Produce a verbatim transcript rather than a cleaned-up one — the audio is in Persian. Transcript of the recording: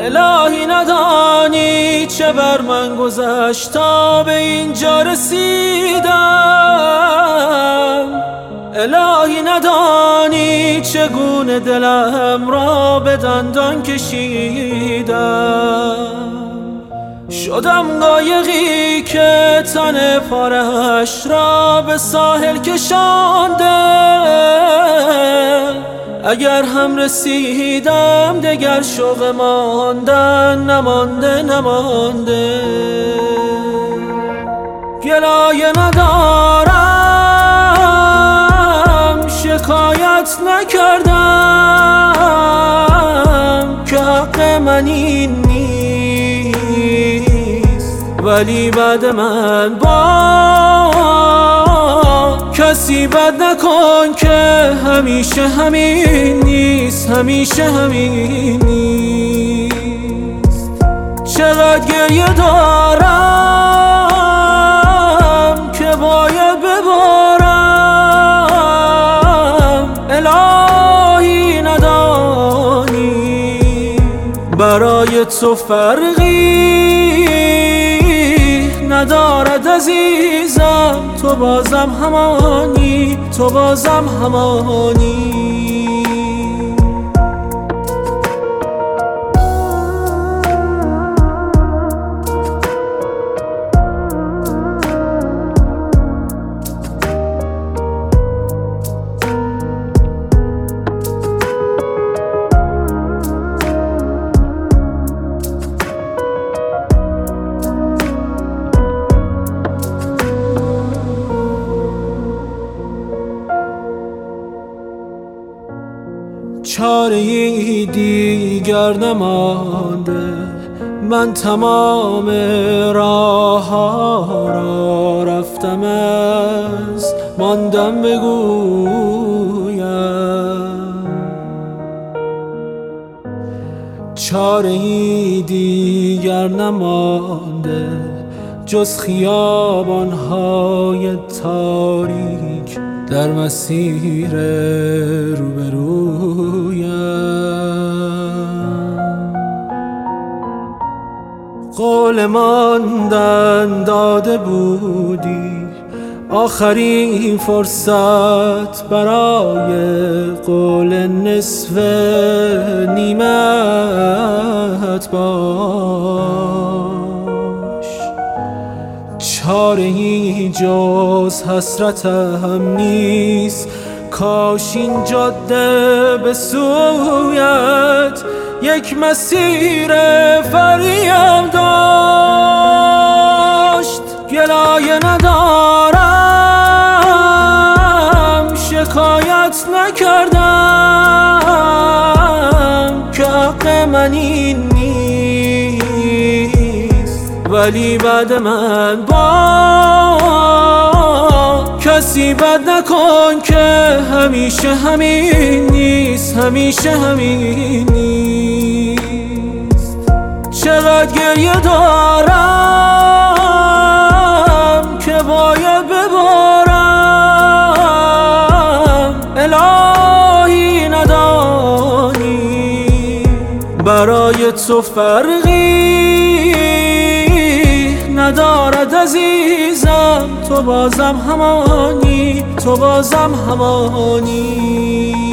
الهی ندانی چه بر من گذشت تا به اینجا رسیدم. الهی ندانی چگونه دلم را به دندان کشیدم. شدم قایقی که تن پارش را به ساحل کشانده. اگر هم رسیدم دگر شوق ماندن نمانده نمانده. گلایه ندارم شکایت نکردم که حق من این نیست، ولی بعد من با کسی بد نکن که همیشه همین نیست، همیشه همین نیست. چقدر گریه دارم که باید ببارم. الهی ندانی برای تو فرقی ندارد عزیزم، تو بازم همانی، تو بازم همانی. چاره‌ای دیگر نمانده، من تمام راه‌ها را رفتم، از ماندم بگویم. چاره‌ای دیگر نمانده جز خیابان‌های تاریک در مسیر روبرویم. قول ماندن داده بودی، آخرین فرصت برای قول نصف نیمت باش. چاره‌ای جز حسرتم نیست، کاش این جاده به سویت یک مسیر فریم داشت. گلایه ندارم شکایت نکردم که حق من این نیست، ولی بعد من با کسی بد نکن که همیشه همین نیست، همیشه همین نیست. چقدر گریه دارم که باید ببارم. الهی ندانی برای تو فرقی ندارد عزیزم، تو بازم همانی، تو بازم همانی.